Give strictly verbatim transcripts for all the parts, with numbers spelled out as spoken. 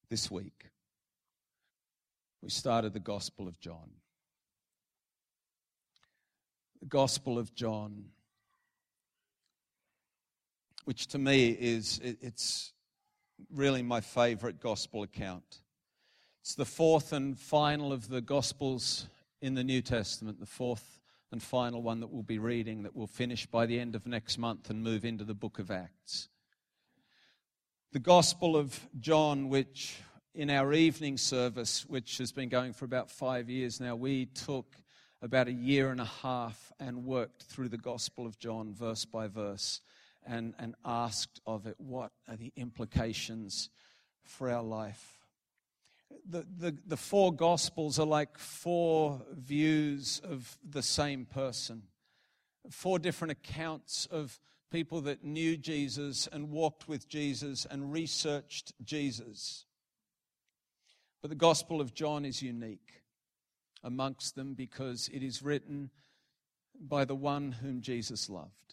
this week. We started the Gospel of John. The Gospel of John, which to me is, it's really my favorite gospel account. It's the fourth and final of the Gospels in the New Testament, the fourth and final one that we'll be reading, that we'll finish by the end of next month and move into the book of Acts. The Gospel of John, which in our evening service, which has been going for about five years now, we took about a year and a half and worked through the Gospel of John verse by verse and, and asked of it, what are the implications for our life? The, the, the four Gospels are like four views of the same person, four different accounts of people that knew Jesus and walked with Jesus and researched Jesus. But the Gospel of John is unique amongst them because it is written by the one whom Jesus loved.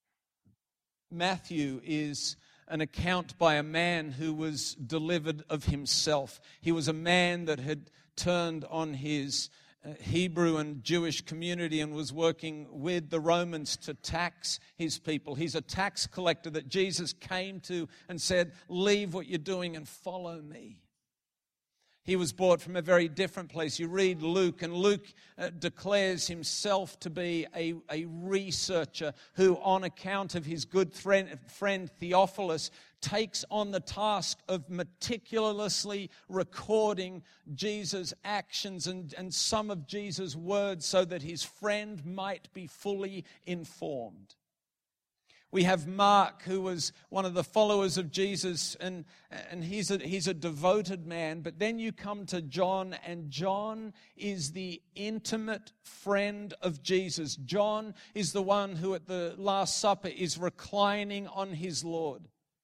Matthew is an account by a man who was delivered of himself. He was a man that had turned on his uh, Hebrew and Jewish community and was working with the Romans to tax his people. He's a tax collector that Jesus came to and said, "Leave what you're doing and follow me." He was brought from a very different place. You read Luke, and Luke uh, declares himself to be a, a researcher who, on account of his good friend, friend Theophilus, takes on the task of meticulously recording Jesus' actions and, and some of Jesus' words so that his friend might be fully informed. We have Mark, who was one of the followers of Jesus, and, and he's, a, he's a devoted man. But then you come to John, and John is the intimate friend of Jesus. John is the one who at the Last Supper is reclining on his Lord.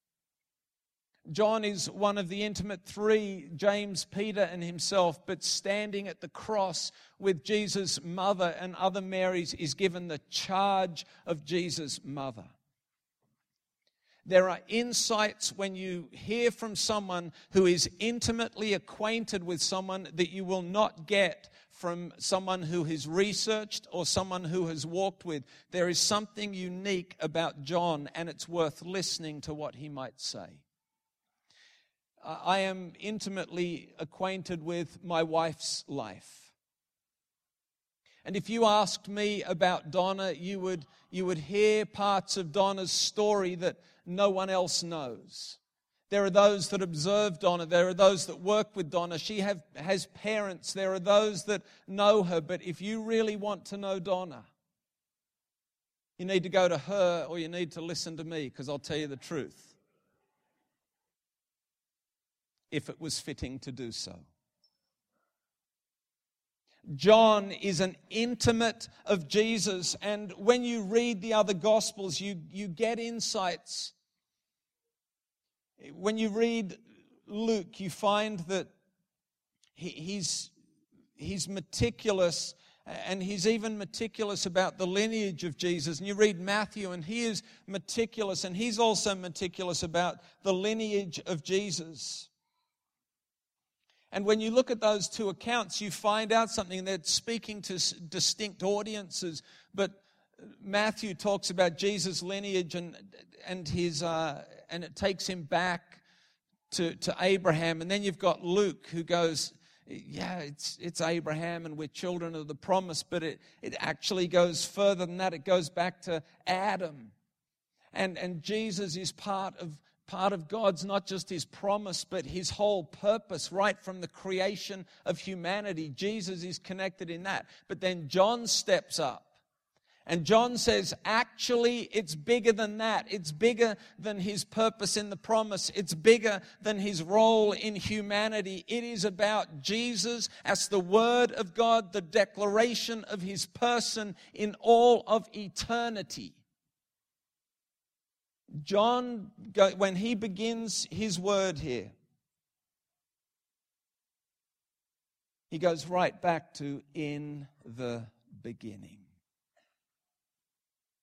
John is one of the intimate three, James, Peter, and himself, but standing at the cross with Jesus' mother and other Marys is given the charge of Jesus' mother. There are insights when you hear from someone who is intimately acquainted with someone that you will not get from someone who has researched or someone who has walked with. There is something unique about John, and it's worth listening to what he might say. I am intimately acquainted with my wife's life. And if you asked me about Donna, you would, you would hear parts of Donna's story that no one else knows. There are those that observe Donna. There are those that work with Donna. She have, has parents. There are those that know her. But if you really want to know Donna, you need to go to her or you need to listen to me, because I'll tell you the truth, if it was fitting to do so. John is an intimate of Jesus, and when you read the other Gospels, you, you get insights. When you read Luke, you find that he, he's, he's meticulous, and he's even meticulous about the lineage of Jesus. And you read Matthew, and he is meticulous, and he's also meticulous about the lineage of Jesus. And when you look at those two accounts, you find out something. They're speaking to distinct audiences. But Matthew talks about Jesus' lineage and and his uh, and it takes him back to, to Abraham. And then you've got Luke, who goes, yeah, it's it's Abraham and we're children of the promise. But it, it actually goes further than that. It goes back to Adam. And and Jesus is part of Part of God's, not just his promise, but his whole purpose, right from the creation of humanity. Jesus is connected in that. But then John steps up. And John says, actually, it's bigger than that. It's bigger than his purpose in the promise. It's bigger than his role in humanity. It is about Jesus as the Word of God, the declaration of his person in all of eternity. John, when he begins his word here, he goes right back to in the beginning.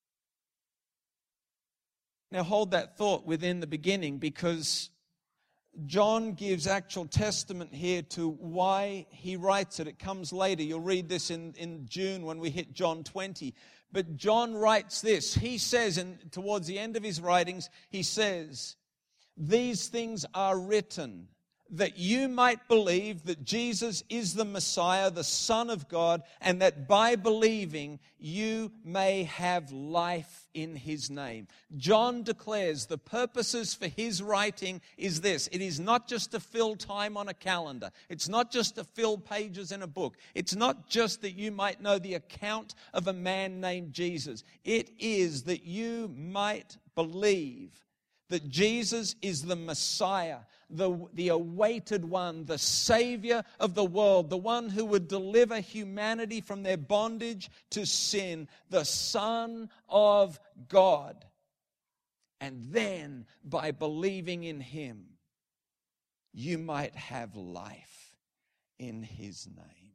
Now hold that thought within the beginning, because John gives actual testament here to why he writes it. It comes later. You'll read this in, in June when we hit John twenty. But John writes this. He says, and towards the end of his writings, he says, "These things are written that you might believe that Jesus is the Messiah, the Son of God, and that by believing you may have life in His name." John declares the purposes for his writing is this. It is not just to fill time on a calendar. It's not just to fill pages in a book. It's not just that you might know the account of a man named Jesus. It is that you might believe that Jesus is the Messiah, the, the awaited one, the Savior of the world, the one who would deliver humanity from their bondage to sin, the Son of God. And then, by believing in Him, you might have life in His name.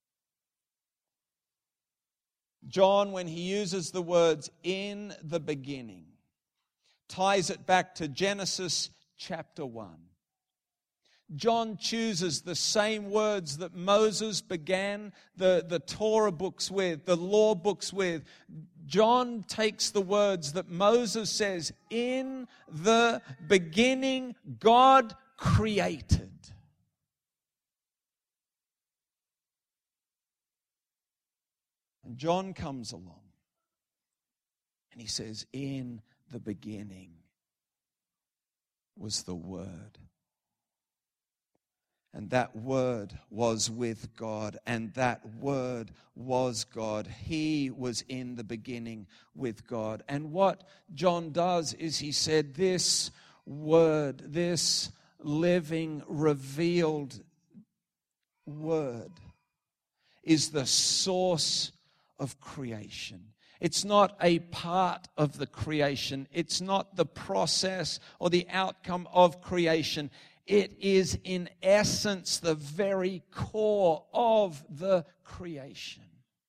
John, when he uses the words "in the beginning," ties it back to Genesis chapter one. John chooses the same words that Moses began the, the Torah books with, the law books with. John takes the words that Moses says, "In the beginning, God created." And John comes along and he says, "In the beginning was the Word. And that Word was with God, and that Word was God. He was in the beginning with God." And what John does is he said, this Word, this living, revealed Word is the source of creation. It's not a part of the creation. It's not the process or the outcome of creation. It is in essence the very core of the creation.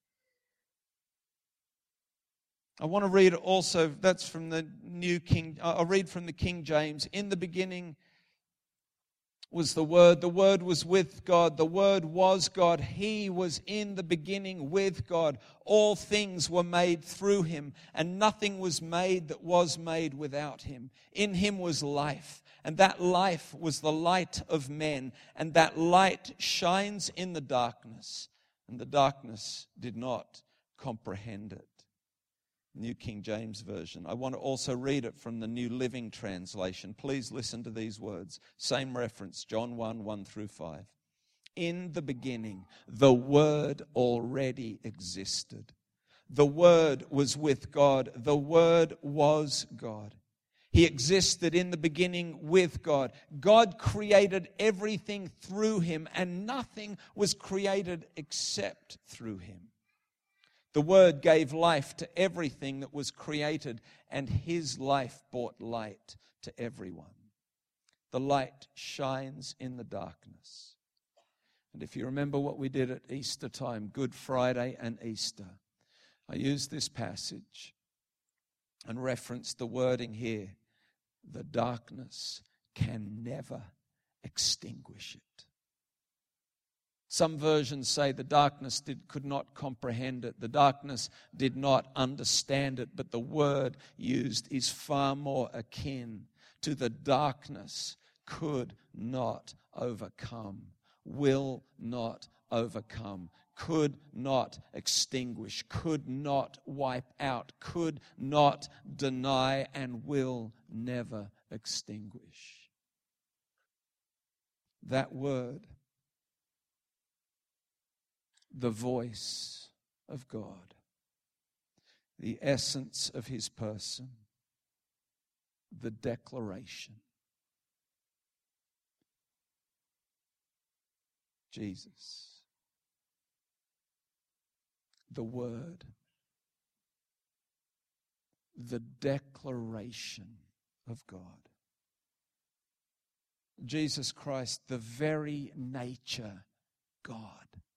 I want to read also, that's from the New King, I'll read from the King James. "In the beginning was the Word. The Word was with God. The Word was God. He was in the beginning with God. All things were made through Him, and nothing was made that was made without Him. In Him was life, and that life was the light of men. And that light shines in the darkness, and the darkness did not comprehend it." New King James Version. I want to also read it from the New Living Translation. Please listen to these words. Same reference, John one, one through five. "In the beginning, the Word already existed. The Word was with God. The Word was God. He existed in the beginning with God. God created everything through Him, and nothing was created except through Him. The Word gave life to everything that was created, and His life brought light to everyone. The light shines in the darkness." And if you remember what we did at Easter time, Good Friday and Easter, I used this passage and referenced the wording here, "The darkness can never extinguish it." Some versions say the darkness did, could not comprehend it. The darkness did not understand it. But the word used is far more akin to the darkness could not overcome, will not overcome, could not extinguish, could not wipe out, could not deny, and will never extinguish. That word, the voice of God, the essence of His person, the declaration. Jesus, the Word, the declaration of God. Jesus Christ, the very nature God.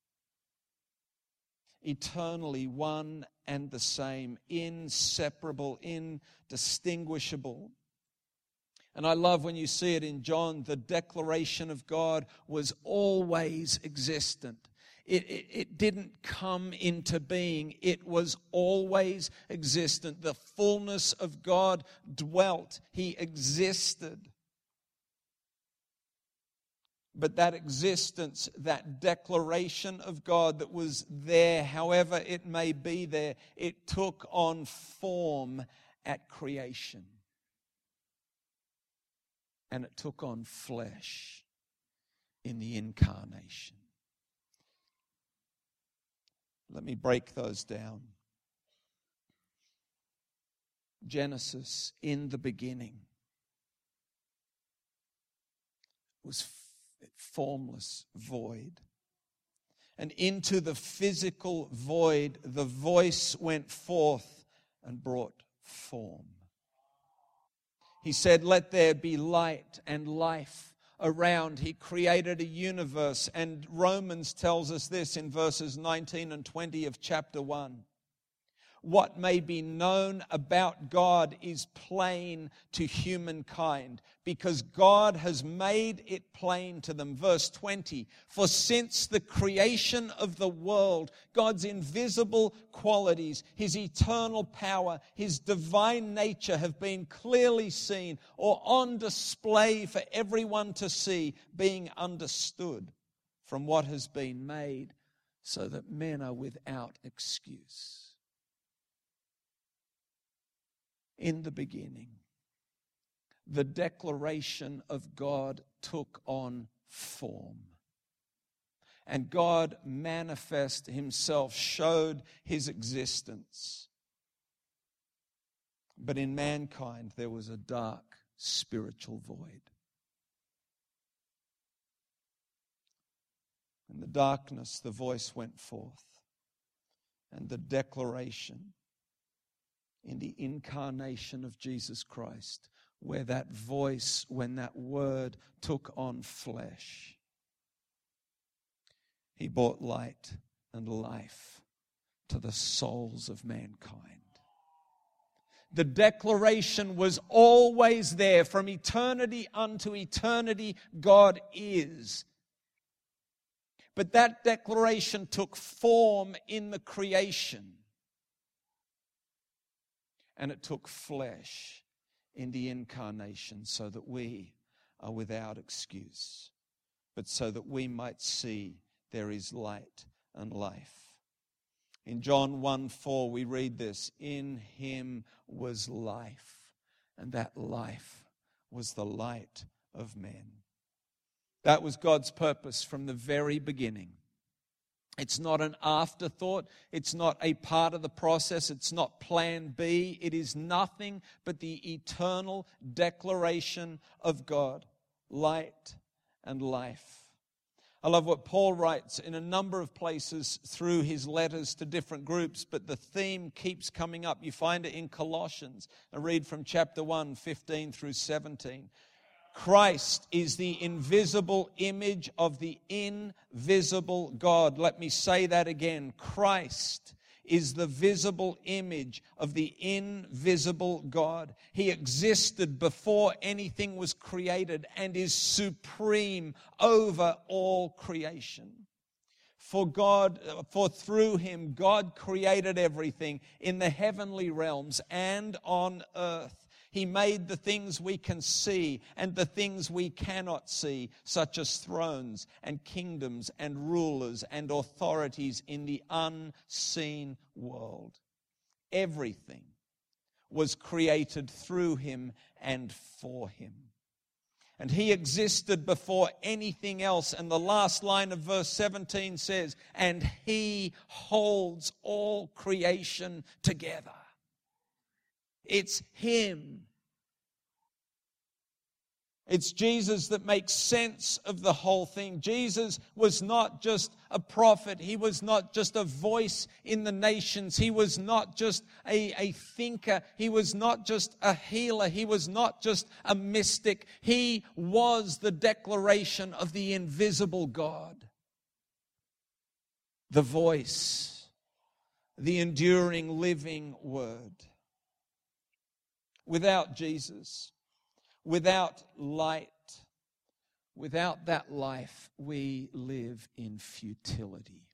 Eternally one and the same, inseparable, indistinguishable. And I love when you see it in John, the declaration of God was always existent. It, it, it didn't come into being. It was always existent. The fullness of God dwelt. He existed. But that existence, that declaration of God that was there, however it may be there, it took on form at creation. And it took on flesh in the incarnation. Let me break those down. Genesis, in the beginning, was formless void. And into the physical void, the voice went forth and brought form. He said, "Let there be light and life." Around, He created a universe, and Romans tells us this in verses nineteen and twenty of chapter one. What may be known about God is plain to humankind, because God has made it plain to them. Verse twenty, for since the creation of the world, God's invisible qualities, His eternal power, His divine nature have been clearly seen or on display for everyone to see, being understood from what has been made, so that men are without excuse. In the beginning, the declaration of God took on form. And God manifest Himself, showed His existence. But in mankind, there was a dark spiritual void. In the darkness, the voice went forth, and the declaration in the incarnation of Jesus Christ, where that voice, when that word took on flesh, He brought light and life to the souls of mankind. The declaration was always there. From eternity unto eternity, God is. But that declaration took form in the creation. And it took flesh in the incarnation, so that we are without excuse, but so that we might see there is light and life. In John one four we read this, in Him was life, and that life was the light of men. That was God's purpose from the very beginning. It's not an afterthought. It's not a part of the process. It's not plan B. It is nothing but the eternal declaration of God, light and life. I love what Paul writes in a number of places through his letters to different groups, but the theme keeps coming up. You find it in Colossians. I read from chapter one, fifteen through seventeen. Christ is the invisible image of the invisible God. Let me say that again. Christ is the visible image of the invisible God. He existed before anything was created and is supreme over all creation. For God, for through Him, God created everything in the heavenly realms and on earth. He made the things we can see and the things we cannot see, such as thrones and kingdoms and rulers and authorities in the unseen world. Everything was created through Him and for Him. And He existed before anything else. And the last line of verse seventeen says, and He holds all creation together. It's Him. It's Jesus that makes sense of the whole thing. Jesus was not just a prophet. He was not just a voice in the nations. He was not just a, a thinker. He was not just a healer. He was not just a mystic. He was the declaration of the invisible God. The voice, the enduring, living Word. Without Jesus, without light, without that life, we live in futility.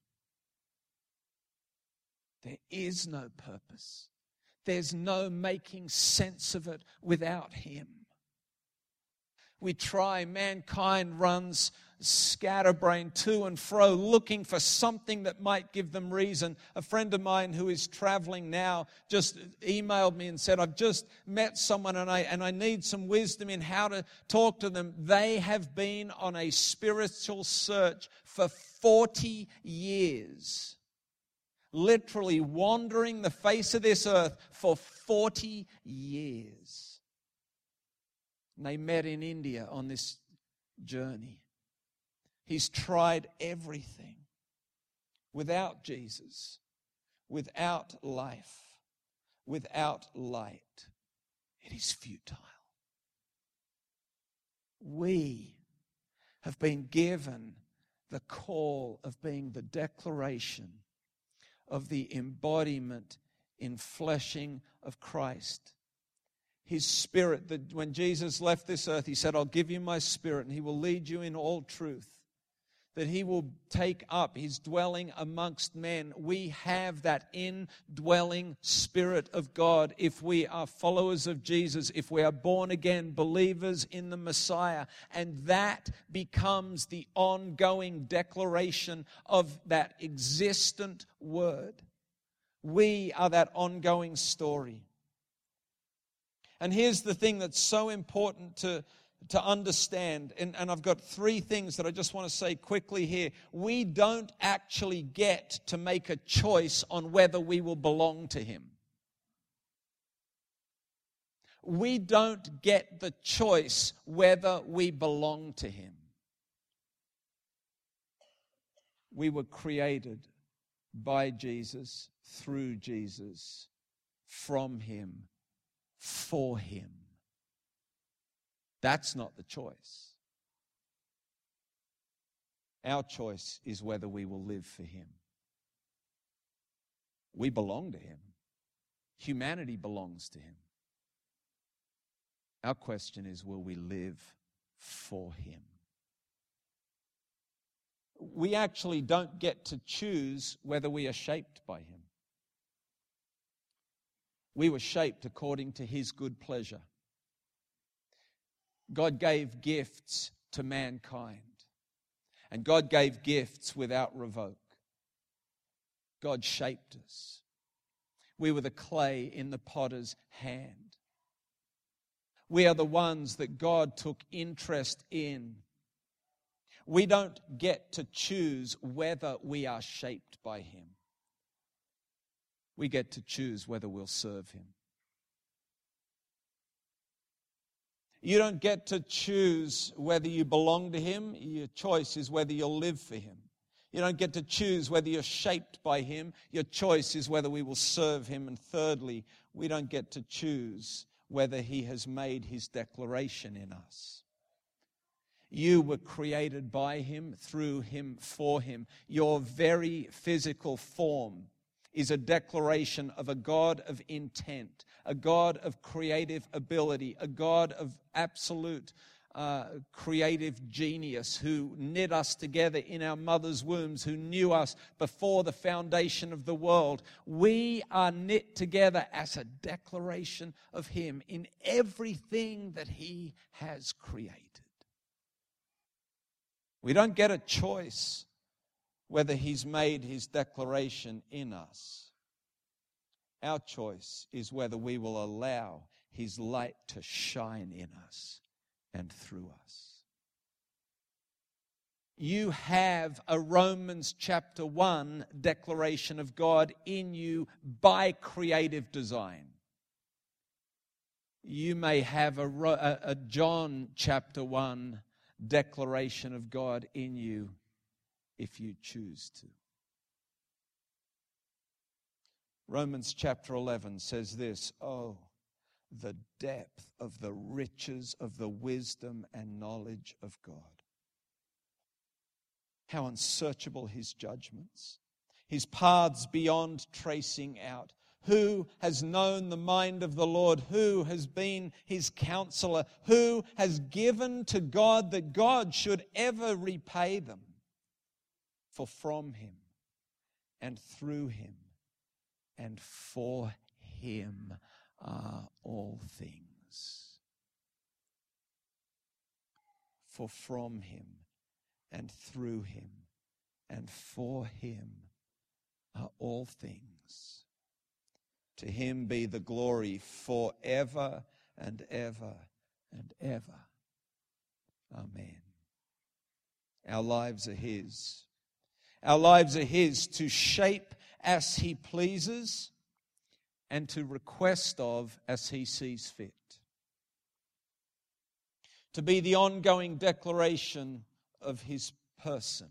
There is no purpose. There's no making sense of it without Him. We try, mankind runs scatterbrained to and fro, looking for something that might give them reason. A friend of mine who is traveling now just emailed me and said, I've just met someone and I, and I need some wisdom in how to talk to them. They have been on a spiritual search for forty years. Literally wandering the face of this earth for forty years. And they met in India on this journey. He's tried everything. Without Jesus, without life, without light, it is futile. We have been given the call of being the declaration of the embodiment in fleshing of Christ. His Spirit, that when Jesus left this earth, He said, I'll give you my Spirit and He will lead you in all truth. That He will take up His dwelling amongst men. We have that indwelling Spirit of God if we are followers of Jesus, if we are born again believers in the Messiah. And that becomes the ongoing declaration of that existent Word. We are that ongoing story. And here's the thing that's so important to, to understand, and, and I've got three things that I just want to say quickly here. We don't actually get to make a choice on whether we will belong to Him. We don't get the choice whether we belong to Him. We were created by Jesus, through Jesus, from Him, for Him. That's not the choice. Our choice is whether we will live for Him. We belong to Him. Humanity belongs to Him. Our question is, will we live for Him? We actually don't get to choose whether we are shaped by Him. We were shaped according to His good pleasure. God gave gifts to mankind. And God gave gifts without revoke. God shaped us. We were the clay in the potter's hand. We are the ones that God took interest in. We don't get to choose whether we are shaped by Him. We get to choose whether we'll serve Him. You don't get to choose whether you belong to Him. Your choice is whether you'll live for Him. You don't get to choose whether you're shaped by Him. Your choice is whether we will serve Him. And thirdly, we don't get to choose whether He has made His declaration in us. You were created by Him, through Him, for Him. Your very physical form is a declaration of a God of intent, a God of creative ability, a God of absolute uh, creative genius who knit us together in our mother's wombs, who knew us before the foundation of the world. We are knit together as a declaration of Him in everything that He has created. We don't get a choice whether He's made His declaration in us. Our choice is whether we will allow His light to shine in us and through us. You have a Romans chapter one declaration of God in you by creative design. You may have a, a, a John chapter one declaration of God in you if you choose to. Romans chapter eleven says this, oh, the depth of the riches of the wisdom and knowledge of God. How unsearchable His judgments, His paths beyond tracing out. Who has known the mind of the Lord? Who has been his counselor? Who has given to God that God should ever repay them? For from him and through him and for him are all things. For from him and through him and for him are all things. To him be the glory forever and ever and ever. Amen. Our lives are his. Our lives are his to shape as he pleases and to request of as he sees fit. To be the ongoing declaration of his person,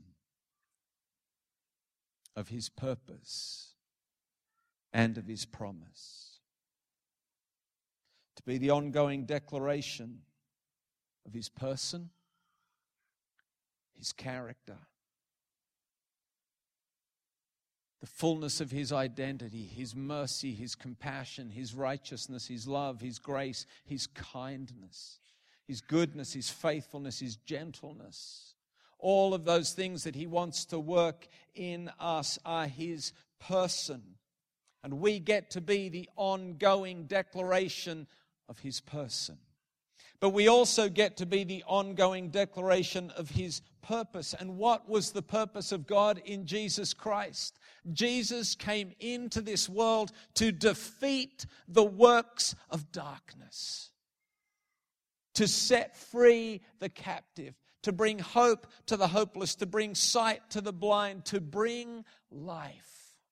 of his purpose, and of his promise. To be the ongoing declaration of his person, his character, the fullness of his identity, his mercy, his compassion, his righteousness, his love, his grace, his kindness, his goodness, his faithfulness, his gentleness. All of those things that he wants to work in us are his person. And we get to be the ongoing declaration of his person. But we also get to be the ongoing declaration of his purpose. And what was the purpose of God in Jesus Christ? Jesus came into this world to defeat the works of darkness, to set free the captive, to bring hope to the hopeless, to bring sight to the blind, to bring life.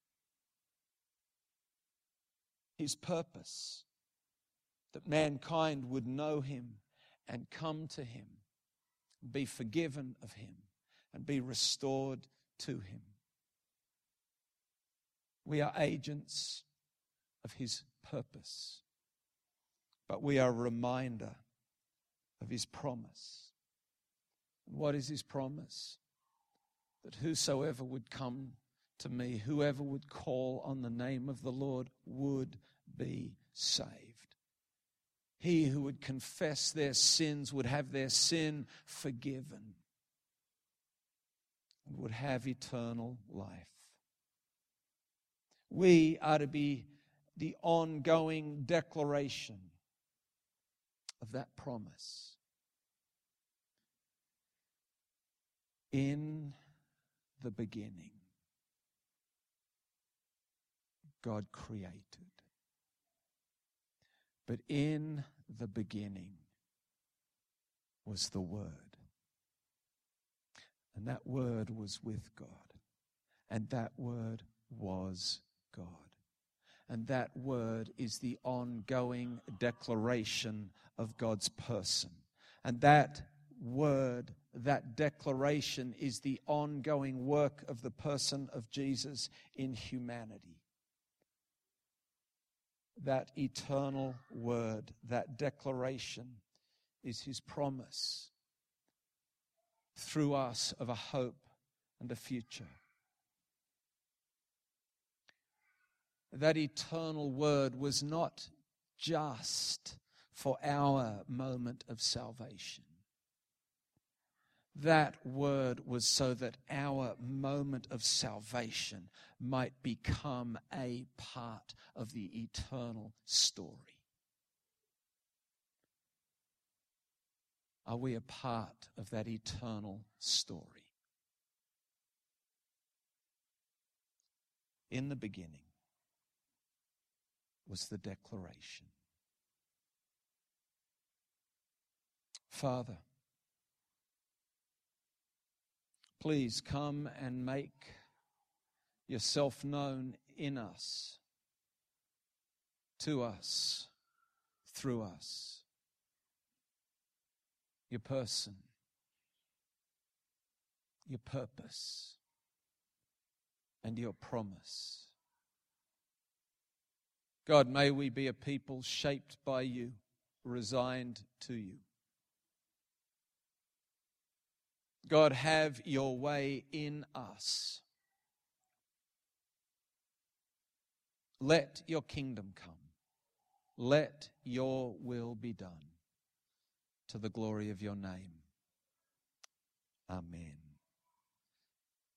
His purpose, that mankind would know him and come to him, be forgiven of him, and be restored to him. We are agents of his purpose, but we are a reminder of his promise. And what is his promise? That whosoever would come to me, whoever would call on the name of the Lord would be saved. He who would confess their sins would have their sin forgiven and would have eternal life. We are to be the ongoing declaration of that promise. In the beginning, God created. But in the beginning was the Word. And that Word was with God. And that Word was God. And that Word is the ongoing declaration of God's person. And that Word, that declaration is the ongoing work of the person of Jesus in humanity. That eternal word, that declaration is his promise through us of a hope and a future. That eternal word was not just for our moment of salvation. That word was so that our moment of salvation might become a part of the eternal story. Are we a part of that eternal story? In the beginning was the declaration. Father, please come and make yourself known in us, to us, through us. Your person, your purpose, and your promise. God, may we be a people shaped by you, resigned to you. God, have your way in us. Let your kingdom come. Let your will be done to the glory of your name. Amen.